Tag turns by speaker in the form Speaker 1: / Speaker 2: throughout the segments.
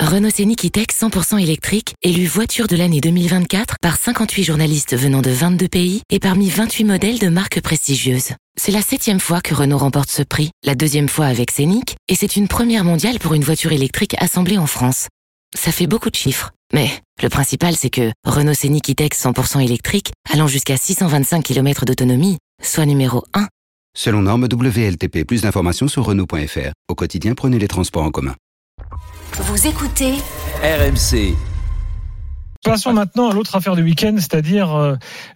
Speaker 1: Renault Scénic E-Tech 100% électrique, élu voiture de l'année 2024 par 58 journalistes venant de 22 pays et parmi 28 modèles de marques prestigieuses. C'est la 7e fois que Renault remporte ce prix, la 2e fois avec Scénic, et c'est une première mondiale pour une voiture électrique assemblée en France. Ça fait beaucoup de chiffres, mais le principal c'est que Renault Scénic E-Tech 100% électrique, allant jusqu'à 625 km d'autonomie, soit numéro 1.
Speaker 2: Selon norme WLTP, plus d'informations sur Renault.fr. Au quotidien, prenez les transports en commun.
Speaker 3: Vous écoutez
Speaker 4: RMC.
Speaker 5: Passons maintenant à l'autre affaire du week-end, c'est-à-dire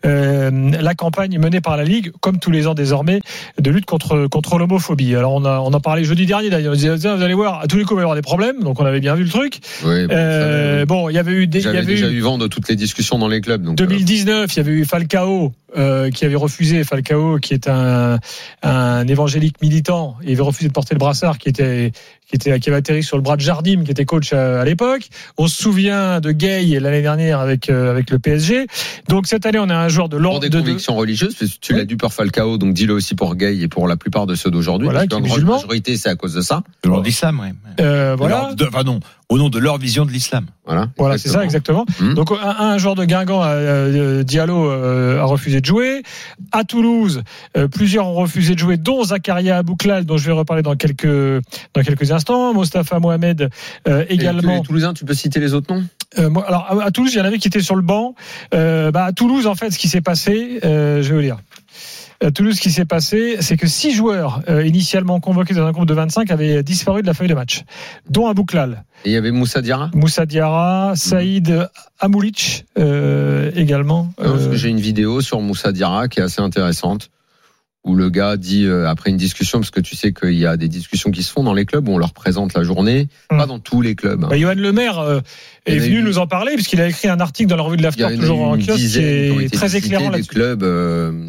Speaker 5: la campagne menée par la Ligue, comme tous les ans désormais, de lutte contre l'homophobie. Alors on a parlé jeudi dernier d'ailleurs, on disait vous allez voir, à tous les coups il va y avoir des problèmes, donc on avait bien vu le truc.
Speaker 6: Oui,
Speaker 5: bon, il y avait eu
Speaker 6: j'avais déjà eu vent de toutes les discussions dans les clubs. Donc
Speaker 5: 2019, il y avait eu Falcao qui avait refusé, Falcao qui est un évangélique militant, il avait refusé de porter le brassard qui avait atterri sur le bras de Jardim qui était coach à l'époque. On se souvient de Gay l'année dernière avec le PSG. Donc cette année on a un joueur de l'ordre
Speaker 6: pour des convictions religieuses, parce que tu l'as dit pour Falcao, donc dis-le aussi pour Gay et pour la plupart de ceux d'aujourd'hui.
Speaker 5: Voilà,
Speaker 6: parce qu'en grande majorité c'est à cause de ça.
Speaker 7: De leur d'islam, oui.
Speaker 5: Voilà.
Speaker 7: Au nom de leur vision de l'islam.
Speaker 5: Voilà, c'est ça exactement. Donc un joueur de Guingamp, Diallo, a refusé de jouer. À Toulouse, plusieurs ont refusé de jouer, dont Zakaria Abouklal, dont je vais reparler dans quelques instants. Mostafa Mohamed également.
Speaker 6: Et les Toulousains, tu peux citer les autres noms?
Speaker 5: Alors à Toulouse, il y en avait qui étaient sur le banc. À Toulouse, en fait, ce qui s'est passé, je vais vous dire. À Toulouse, ce qui s'est passé, c'est que 6 joueurs initialement convoqués dans un groupe de 25 avaient disparu de la feuille de match, dont Abouklal.
Speaker 6: Et il y avait Moussa
Speaker 5: Diarra, Saïd Amoulich également.
Speaker 6: Parce que j'ai une vidéo sur Moussa Diarra qui est assez intéressante, où le gars dit, après une discussion, parce que tu sais qu'il y a des discussions qui se font dans les clubs, où on leur présente la journée, pas dans tous les clubs.
Speaker 5: Johan Lemaire est venu nous en parler, puisqu'il a écrit un article dans la revue de l'After, toujours en kiosque, qui est très éclairant là-dessus.
Speaker 6: Des clubs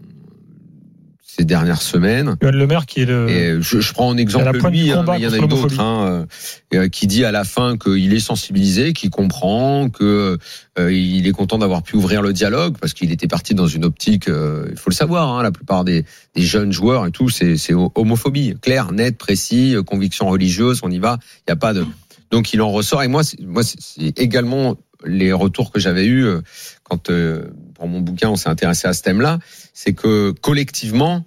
Speaker 6: ces dernières semaines.
Speaker 5: Johan Lemaire qui est
Speaker 6: et je prends en exemple lui, il y en a eu d'autres qui dit à la fin qu'il est sensibilisé, qu'il comprend, que il est content d'avoir pu ouvrir le dialogue, parce qu'il était parti dans une optique, il faut le savoir, la plupart des jeunes joueurs et tout, c'est homophobie, clair, net, précis, conviction religieuse, on y va, il y a pas de, donc il en ressort. Et moi c'est également les retours que j'avais eus quand pour mon bouquin on s'est intéressé à ce thème-là, c'est que collectivement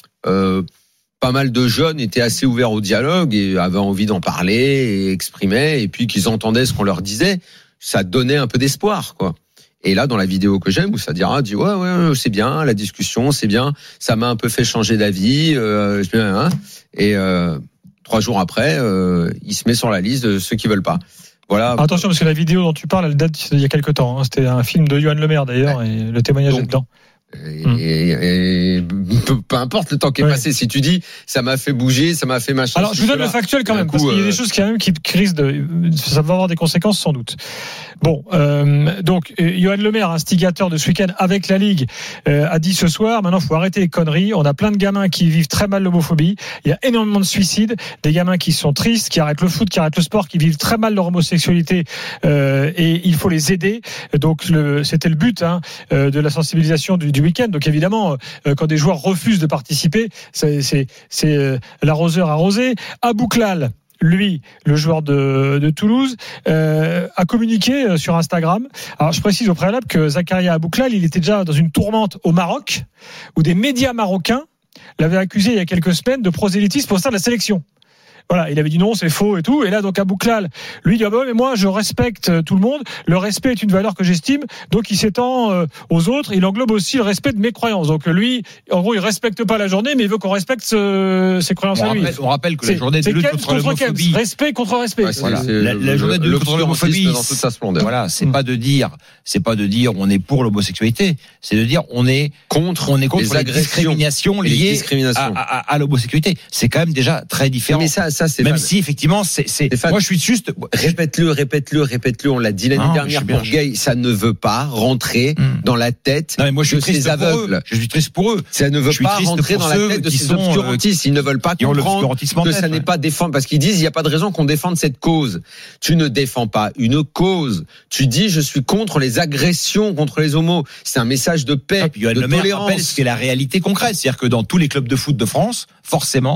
Speaker 6: pas mal de jeunes étaient assez ouverts au dialogue et avaient envie d'en parler et exprimaient, et puis qu'ils entendaient ce qu'on leur disait, ça donnait un peu d'espoir, quoi. Et là, dans la vidéo que j'aime, Moussa Diarra dit ouais, c'est bien, la discussion, c'est bien, ça m'a un peu fait changer d'avis, et 3 jours après, il se met sur la liste de ceux qui veulent pas. Voilà.
Speaker 5: Attention, parce que la vidéo dont tu parles, elle date il y a quelques temps. C'était un film de Johan Lemaire d'ailleurs, et le témoignage est dedans.
Speaker 6: Et peu importe le temps qui est passé, si tu dis ça m'a fait bouger, ça m'a fait machin.
Speaker 5: Alors je vous donne le factuel quand même, parce qu'il y a des choses quand même qui risquent ça va avoir des conséquences sans doute. Bon, donc Johan Lemaire, instigateur de ce week-end avec la Ligue, a dit ce soir, maintenant il faut arrêter les conneries, on a plein de gamins qui vivent très mal l'homophobie, il y a énormément de suicides, des gamins qui sont tristes, qui arrêtent le foot, qui arrêtent le sport, qui vivent très mal leur homosexualité, et il faut les aider. Donc c'était le but de la sensibilisation du week-end. Donc évidemment, quand des joueurs refusent de participer, c'est l'arroseur arrosé. Abouklal, lui, le joueur de Toulouse, a communiqué sur Instagram. Alors je précise au préalable que Zakaria Abouklal, il était déjà dans une tourmente au Maroc, où des médias marocains l'avaient accusé il y a quelques semaines de prosélytisme au sein de la sélection. Voilà, il avait dit non, c'est faux et tout. Et là, donc, Abouklal, lui, il dit, mais moi, je respecte tout le monde. Le respect est une valeur que j'estime. Donc, il s'étend aux autres. Il englobe aussi le respect de mes croyances. Donc, lui, en gros, il respecte pas la journée, mais il veut qu'on respecte ses croyances à lui.
Speaker 7: On rappelle que la journée de lutte contre l'homophobie.
Speaker 5: Respect contre respect.
Speaker 7: Voilà. La journée de lutte contre l'homophobie.
Speaker 6: Dans toute sa splendeur.
Speaker 7: Voilà, c'est pas de dire on est pour l'homosexualité. C'est de dire on est contre les discriminations liées à l'homosexualité. C'est quand même déjà très différent.
Speaker 6: Mais ça, c'est
Speaker 7: même si effectivement c'est moi je suis juste
Speaker 6: répète-le, on l'a dit l'année dernière pour Gay, ça ne veut pas rentrer dans la tête de ces aveugles.
Speaker 7: Je suis triste pour eux.
Speaker 6: Ça ne veut pas rentrer dans la tête de ces obscurantistes, ils ne veulent pas comprendre que ça n'est pas défendre, parce qu'ils disent il n'y a pas de raison qu'on défende cette cause. Tu ne défends pas une cause, tu dis je suis contre les agressions contre les homos. C'est un message de paix, de tolérance.
Speaker 7: Ce qui est la réalité concrète, c'est-à-dire que dans tous les clubs de foot de France, forcément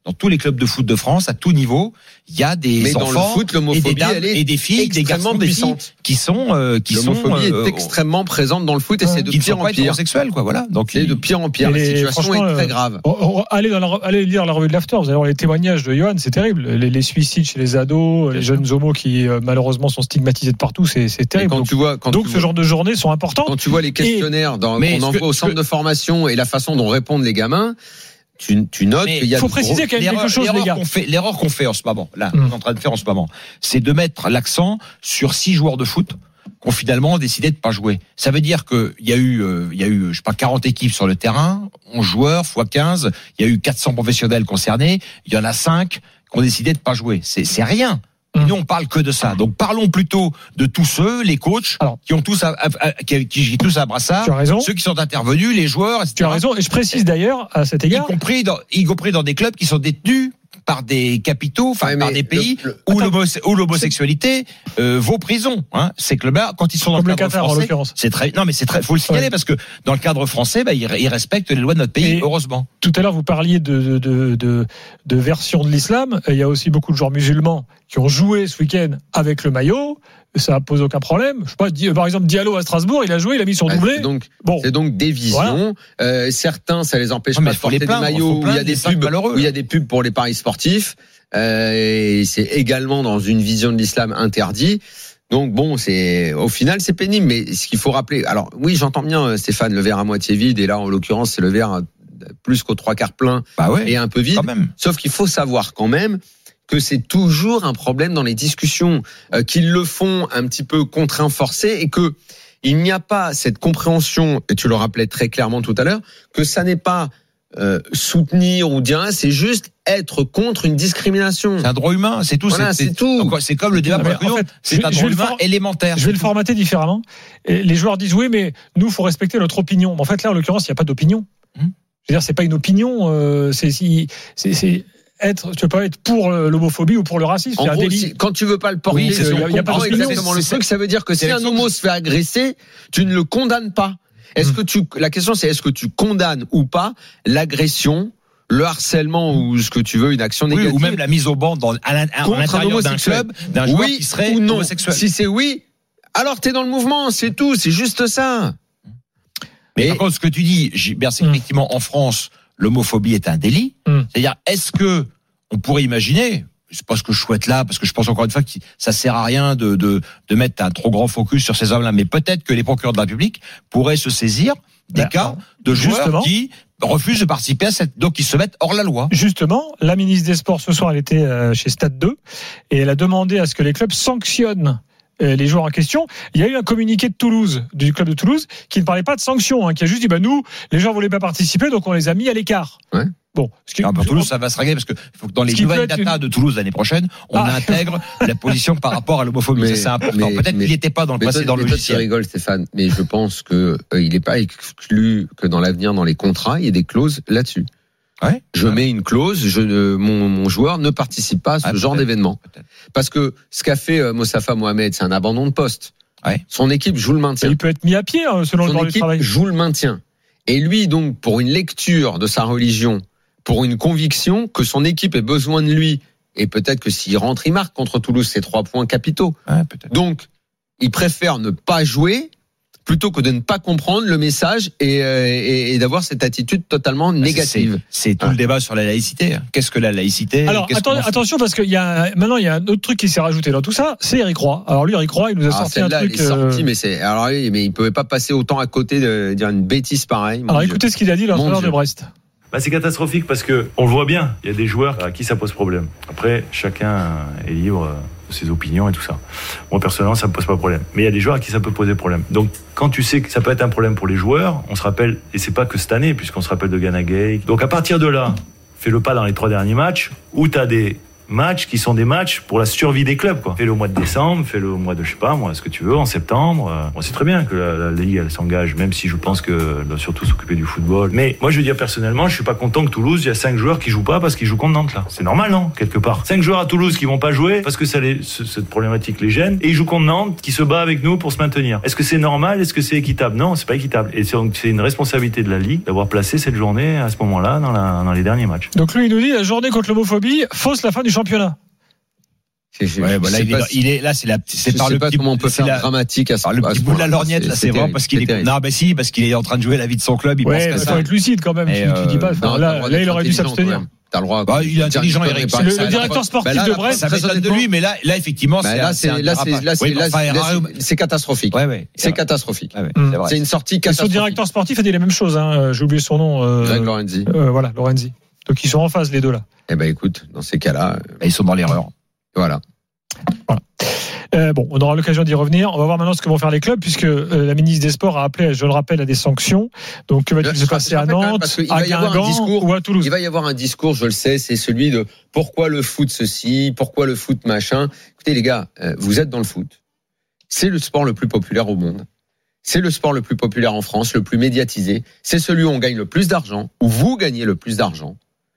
Speaker 7: dans tous les clubs de foot de France, à tout niveau, il y a des enfants
Speaker 6: dans le foot, l'homophobie,
Speaker 7: et des filles, des garçons, des filles qui sont
Speaker 6: l'homophobie est extrêmement présente dans le foot et c'est de pire en pire.
Speaker 7: Homosexuel, quoi, voilà. Donc
Speaker 6: c'est de pire en pire. La situation est très grave.
Speaker 5: Allez lire la revue de l'After. Vous allez voir les témoignages de Johan, c'est terrible. Les suicides chez les ados, les jeunes homos qui malheureusement sont stigmatisés de partout, c'est terrible. Donc ce genre de journées sont importantes.
Speaker 6: Quand tu vois les questionnaires qu'on envoie au centre de formation et la façon dont répondent les gamins. Tu notes qu'il y a.
Speaker 5: Il faut préciser qu'il y a quelque chose, les gars.
Speaker 7: L'erreur qu'on fait en ce moment, là, on est en train de faire en ce moment, c'est de mettre l'accent sur 6 joueurs de foot qui ont finalement décidé de pas jouer. Ça veut dire que il y a eu, je sais pas, 40 équipes sur le terrain, 11 joueurs fois 15, il y a eu 400 professionnels concernés, il y en a 5 qui ont décidé de pas jouer. C'est rien. Et nous, on parle que de ça. Donc, parlons plutôt de tous ceux, les coachs, qui ont tous qui tous à brassard, ceux qui sont intervenus, les joueurs, etc.
Speaker 5: Tu as raison. Et je précise d'ailleurs, à cet égard.
Speaker 7: Y compris dans des clubs qui sont détenus par des capitaux, par des pays où l'homosexualité vaut prison. Hein. Ces clubs-là, quand ils sont dans le cadre
Speaker 5: Qatar,
Speaker 7: français,
Speaker 5: en l'occurrence.
Speaker 7: c'est très, non mais c'est très, faut le signaler parce que dans le cadre français, ils respectent les lois de notre pays, heureusement.
Speaker 5: Tout à l'heure, vous parliez de version de l'islam. Il y a aussi beaucoup de joueurs musulmans qui ont joué ce week-end avec le maillot. Ça pose aucun problème. Je sais pas, par exemple, Diallo à Strasbourg, il a joué, il a mis son doublé.
Speaker 6: C'est donc des visions. Voilà. Certains, ça les empêche pas de porter des maillots où il y a des pubs pour les paris sportifs. Et c'est également dans une vision de l'islam interdit. Donc au final, c'est pénible. Mais ce qu'il faut rappeler, alors oui, j'entends bien, Stéphane, le verre à moitié vide. Et là, en l'occurrence, c'est le verre plus qu'aux 3/4 plein et un peu vide.
Speaker 7: Quand même.
Speaker 6: Sauf qu'il faut savoir quand même que c'est toujours un problème dans les discussions, qu'ils le font un petit peu contraint, forcé, et que il n'y a pas cette compréhension, et tu le rappelais très clairement tout à l'heure, que ça n'est pas soutenir ou dire, c'est juste être contre une discrimination.
Speaker 7: C'est un droit humain, c'est tout.
Speaker 6: Voilà, c'est tout.
Speaker 7: C'est comme le débat pour c'est un droit humain élémentaire.
Speaker 5: Je vais le formater différemment. Et les joueurs disent oui, mais nous, faut respecter notre opinion. Mais en fait, là, en l'occurrence, il n'y a pas d'opinion. Je veux dire, c'est pas une opinion. Tu peux pas être pour l'homophobie ou pour le racisme.
Speaker 6: En gros, quand tu veux pas le porter, il y a pas exactement le truc. Ça veut dire que si un homo se fait agresser, tu ne le condamnes pas. La question c'est est-ce que tu condamnes ou pas l'agression, le harcèlement ou ce que tu veux, une action négative,
Speaker 7: ou même la mise au banc à l'intérieur d'un club d'un joueur qui serait
Speaker 6: ou non.
Speaker 7: homosexuel.
Speaker 6: Si c'est oui, alors t'es dans le mouvement, c'est tout, c'est juste ça.
Speaker 7: Mais par contre, ce que tu dis, Gilbert, c'est effectivement en France, l'homophobie est un délit. C'est-à-dire, est-ce que on pourrait imaginer, c'est pas ce que je souhaite là, parce que je pense encore une fois que ça sert à rien de mettre un trop grand focus sur ces hommes-là, mais peut-être que les procureurs de la République pourraient se saisir des cas de joueurs qui refusent de participer à donc ils se mettent hors la loi.
Speaker 5: Justement, la ministre des Sports ce soir, elle était chez Stade 2 et elle a demandé à ce que les clubs sanctionnent les joueurs en question. Il y a eu un communiqué de Toulouse, du club de Toulouse, qui ne parlait pas de sanctions, qui a juste dit nous, les gens voulaient pas participer, donc on les a mis à l'écart.
Speaker 6: Ouais.
Speaker 5: Bon,
Speaker 7: pour Toulouse, ça va se régler parce que faut que dans les nouvelles datas de Toulouse l'année prochaine, on intègre la position par rapport à l'homophobie. C'est important. Peut-être qu'il n'était pas dans le passé dans le logiciel.
Speaker 6: Tu rigoles, Stéphane, mais je pense que il n'est pas exclu que dans l'avenir, dans les contrats, il y ait des clauses là-dessus.
Speaker 7: Ouais.
Speaker 6: Je mets une clause, mon joueur ne participe pas à ce genre d'événement. Parce que ce qu'a fait Mostafa Mohamed, c'est un abandon de poste.
Speaker 7: Ouais.
Speaker 6: Son équipe joue le maintien.
Speaker 5: Il peut être mis à pied selon le droit du travail.
Speaker 6: Son équipe joue le maintien. Et lui, donc, pour une lecture de sa religion, pour une conviction que son équipe ait besoin de lui, et peut-être que s'il rentre, il marque contre Toulouse, c'est 3 points capitaux.
Speaker 7: Ouais, peut-être.
Speaker 6: Donc, il préfère ne pas jouer plutôt que de ne pas comprendre le message et d'avoir cette attitude totalement négative.
Speaker 7: C'est tout le débat sur la laïcité. Qu'est-ce que la laïcité?
Speaker 5: Alors, attention, parce qu'il y a maintenant, il y a un autre truc qui s'est rajouté dans tout ça, c'est Eric Roy. Alors lui, Eric Roy, il nous a sorti un truc.
Speaker 6: Il est sorti, mais il pouvait pas passer autant à côté de dire une bêtise pareille.
Speaker 5: Alors écoutez ce qu'il a dit, l'entraîneur de Brest.
Speaker 4: C'est catastrophique parce que on le voit bien, il y a des joueurs à qui ça pose problème. Après, chacun est libre de ses opinions et tout ça. Moi, personnellement, ça me pose pas de problème. Mais il y a des joueurs à qui ça peut poser problème. Donc, quand tu sais que ça peut être un problème pour les joueurs, on se rappelle, et c'est pas que cette année, puisqu'on se rappelle de Gana Gueye. Donc, à partir de là, fais le pas dans les 3 derniers matchs, où t'as des matchs qui sont des matchs pour la survie des clubs, quoi. Fais-le au mois de décembre, fais-le au mois de, je sais pas, moi, ce que tu veux, en septembre. On sait très bien que la Ligue, elle s'engage, même si je pense qu'elle doit surtout s'occuper du football. Mais moi, je veux dire, personnellement, je suis pas content que Toulouse, il y a 5 joueurs qui jouent pas parce qu'ils jouent contre Nantes, là. C'est normal, non? Quelque part. 5 joueurs à Toulouse qui vont pas jouer parce que cette problématique les gêne, et ils jouent contre Nantes qui se bat avec nous pour se maintenir. Est-ce que c'est normal? Est-ce que c'est équitable? Non, c'est pas équitable. Et c'est une responsabilité de la Ligue d'avoir placé cette journée à ce moment-là dans les derniers matchs.
Speaker 5: Donc lui, il nous dit la journée contre l'homophobie fausse la fin du championnat.
Speaker 7: Ouais, bah là, il est là, c'est par le petit,
Speaker 6: comment on peut faire dramatique à ce
Speaker 7: le petit bout de la lorgnette, là, c'est vraiment parce qu'il est, non, bah si, parce qu'il est en train de jouer la vie de son club, il pense qu'à ça.
Speaker 5: Faut être lucide quand même, tu dis pas, là, il aurait dû s'abstenir.
Speaker 6: T'as le droit.
Speaker 7: Bah, il est intelligent, Eric.
Speaker 5: Le directeur sportif de Brest,
Speaker 7: ça m'étonne de lui, mais là, effectivement,
Speaker 6: c'est catastrophique. C'est catastrophique. C'est une sortie catastrophique.
Speaker 5: Son directeur sportif a dit les mêmes choses, hein. J'ai oublié son nom.
Speaker 6: Greg Lorenzi.
Speaker 5: Voilà, Lorenzi. Donc, ils sont en phase, les deux, là.
Speaker 6: Eh ben, écoute, dans ces cas-là.
Speaker 7: Ils sont dans l'erreur.
Speaker 6: Voilà.
Speaker 5: Bon, on aura l'occasion d'y revenir. On va voir maintenant ce que vont faire les clubs, puisque la ministre des Sports a appelé, je le rappelle, à des sanctions. Donc, que va-t-il se passer à Nantes, à Guingamp ou à Toulouse?
Speaker 6: Il va y avoir un discours, je le sais, c'est celui de pourquoi le foot ceci, pourquoi le foot machin. Écoutez, les gars, vous êtes dans le foot. C'est le sport le plus populaire au monde. C'est le sport le plus populaire en France, le plus médiatisé. C'est celui où on gagne le plus d'argent, où vous gagnez le plus d'argent.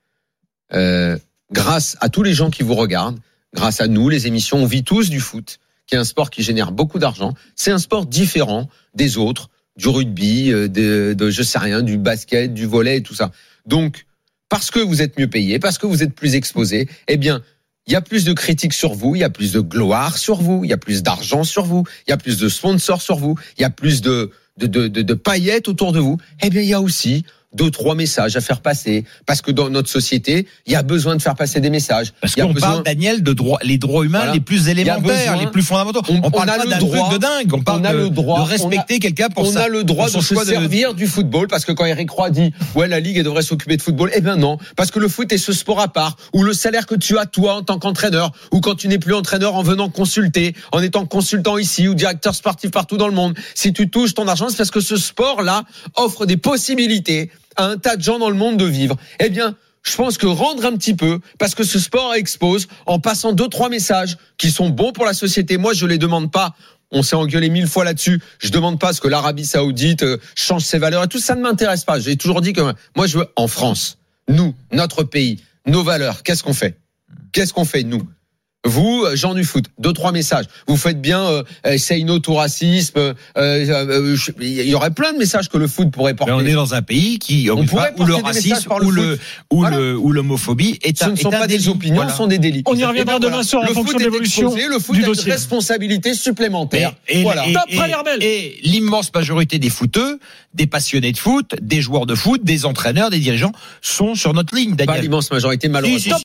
Speaker 6: Grâce à tous les gens qui vous regardent, grâce à nous, les émissions, on vit tous du foot, qui est un sport qui génère beaucoup d'argent. C'est un sport différent des autres, du rugby, je sais rien, du basket, du volley et tout ça. Donc, parce que vous êtes mieux payé, parce que vous êtes plus exposé, eh bien, il y a plus de critiques sur vous, il y a plus de gloire sur vous, il y a plus d'argent sur vous, il y a plus de sponsors sur vous, il y a plus de paillettes autour de vous. Eh bien, il y a aussi 2-3 messages à faire passer, parce que dans notre société, il y a besoin de faire passer des messages.
Speaker 7: Parce qu'on parle, Daniel, de les droits humains les plus élémentaires, les plus fondamentaux. On parle pas d'un truc de dingue, on parle de respecter quelqu'un pour ça.
Speaker 6: On a le droit de se servir du football, parce que quand Eric Roy dit ouais, la Ligue devrait s'occuper de football, eh bien non, parce que le foot est ce sport à part, où le salaire que tu as toi en tant qu'entraîneur, ou quand tu n'es plus entraîneur en venant consulter, en étant consultant ici, ou directeur sportif partout dans le monde, si tu touches ton argent, c'est parce que ce sport-là offre des possibilités à un tas de gens dans le monde de vivre. Eh bien, je pense que rendre un petit peu, parce que ce sport expose, en passant 2-3 messages qui sont bons pour la société. Moi, je les demande pas. On s'est engueulé 1000 fois là-dessus. Je demande pas ce que l'Arabie Saoudite change ses valeurs et tout. Ça ne m'intéresse pas. J'ai toujours dit que moi, je veux en France, nous, notre pays, nos valeurs. Qu'est-ce qu'on fait, nous? Vous, gens du foot, 2-3 messages. Vous faites bien, say no to racisme. Il y aurait plein de messages que le foot pourrait porter.
Speaker 7: Mais on est dans un pays où le racisme ou l'homophobie
Speaker 6: ce ne sont pas des opinions, ce sont des délits.
Speaker 5: On y reviendra demain soir en fonction de l'évolution
Speaker 6: le foot
Speaker 5: du
Speaker 6: a
Speaker 5: dossier.
Speaker 6: Une responsabilité supplémentaire.
Speaker 7: Et l'immense majorité des footeux, des passionnés de foot, des joueurs de foot, des entraîneurs, des dirigeants sont sur notre ligne, Daniel.
Speaker 6: Pas l'immense majorité, malheureusement.